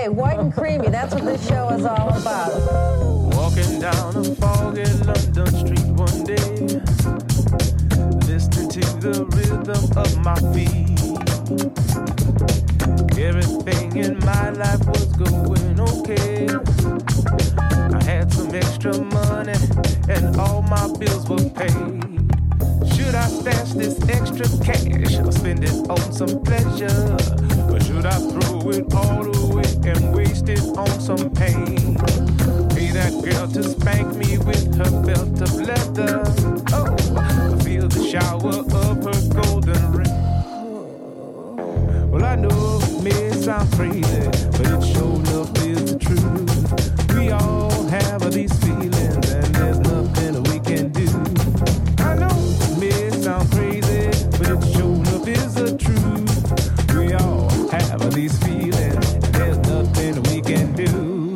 Hey, white and creamy, that's what this show is all about. Walking down a foggy London street one day, listening to the rhythm of my feet. Everything in my life was going okay. I had some extra money and all my bills were paid. Should I stash this extra cash or spend it on some pleasure? Or should I throw it all away and waste it on some pain? Pay that girl to spank me with her belt of leather. Oh, I feel the shower of her golden ring. Well, I know it may sound crazy, but it sure enough is the truth. We all have these feelings and there's nothing we can do. I know it may sound crazy, but it sure enough is the truth. We all have these feelings and there's nothing we can do.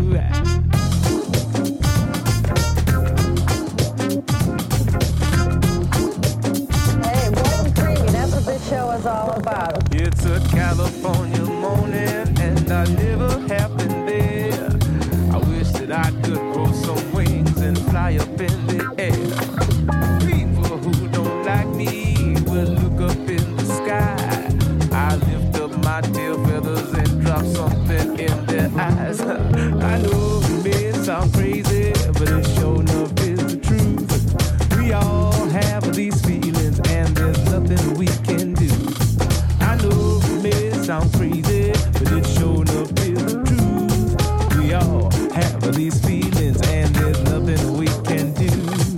Hey, white and creamy, that's what this show is all about. It's a California morning and I never have been there. I wish that I could grow some wings and fly up in the air. People who don't like me will look up in the sky. I lift up my tail feathers and drop something in their eyes. I know it may sound crazy, but it sure enough is the truth. We all have these feelings and there's nothing we can do. I know it may sound crazy, but it sure enough is the truth. We all have these feelings and there's nothing we can do.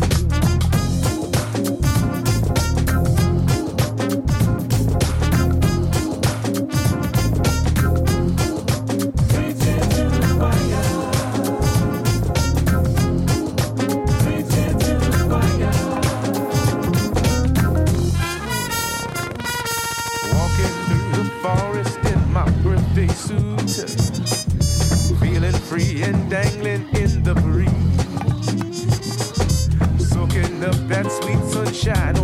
Walking through the forest in my birthday suit, feeling free and dangling in the breeze, soaking up that sweet sunshine